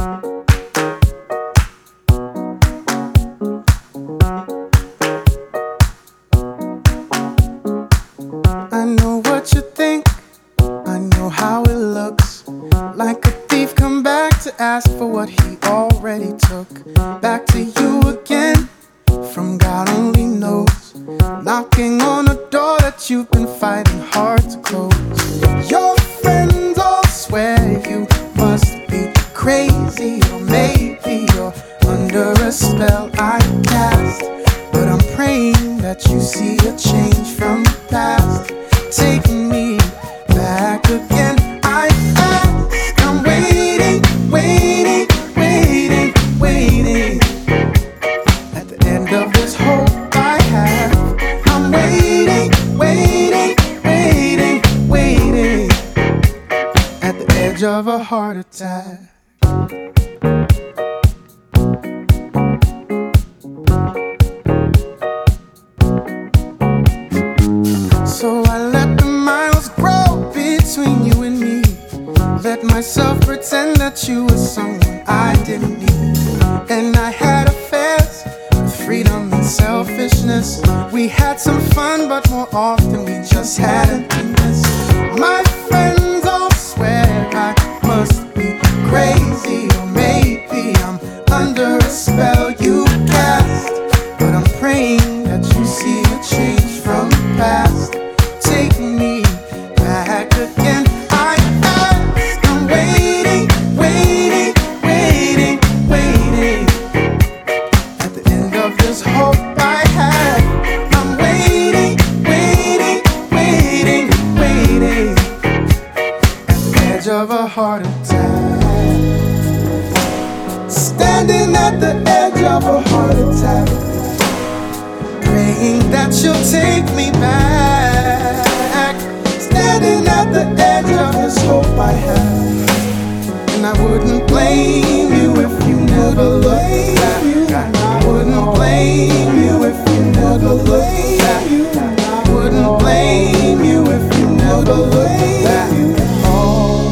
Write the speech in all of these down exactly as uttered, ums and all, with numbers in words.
I know what you think, I know how it looks. Like a thief come back to ask for what he already took. Back to you again, from God only knows. Knocking on a door that you've been fighting hard to close. Your friends all swear you must be crazy, or maybe you're under a spell I cast. But I'm praying that you see a change from the past. Take me back again. I ask, I'm waiting, waiting, waiting, waiting. At the end of this hope I have, I'm waiting, waiting, waiting, waiting. At the edge of a heart attack. So I let the miles grow between you and me. Let myself pretend that you were someone I didn't need. And I had affairs with freedom and selfishness. We had some fun, but more often we just had emptiness. My friends all swear I must be crazy, or maybe I'm under a spell you cast. But I'm praying that you see a change from the past. Take me back again. I ask, I'm waiting, waiting, waiting, waiting. At the end of this hope I have, I'm waiting, waiting, waiting, waiting. At the edge of a heart attack. Standing at the edge of a heart attack, praying that you'll take me back. Standing at the edge of this hope I have, and I wouldn't blame you if you never looked back. I wouldn't blame you if you never looked back. I wouldn't blame you if you never looked back at all.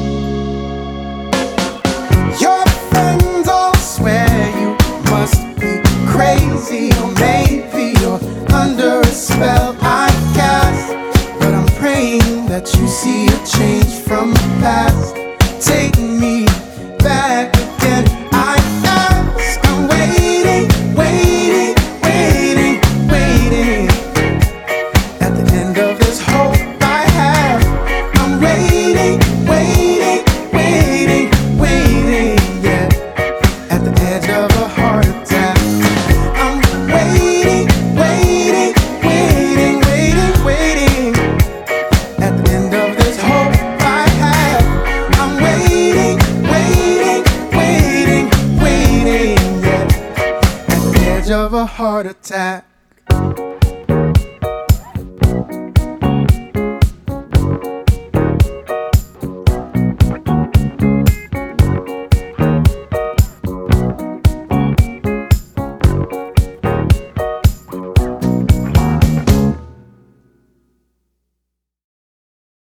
Your friends all swear you must be crazy, or maybe you're under a spell I cast. But I'm praying that you see a change from the past. Take me back again. I ask, I'm waiting, waiting, waiting, waiting. At the end of this hope I have, I'm waiting, waiting, waiting, waiting. Yeah, at the edge of a heart attack. I'm waiting, waiting, waiting, waiting, waiting. At the end of this hope I have, I'm waiting, waiting, waiting, waiting. Yeah, at the edge of a heart attack.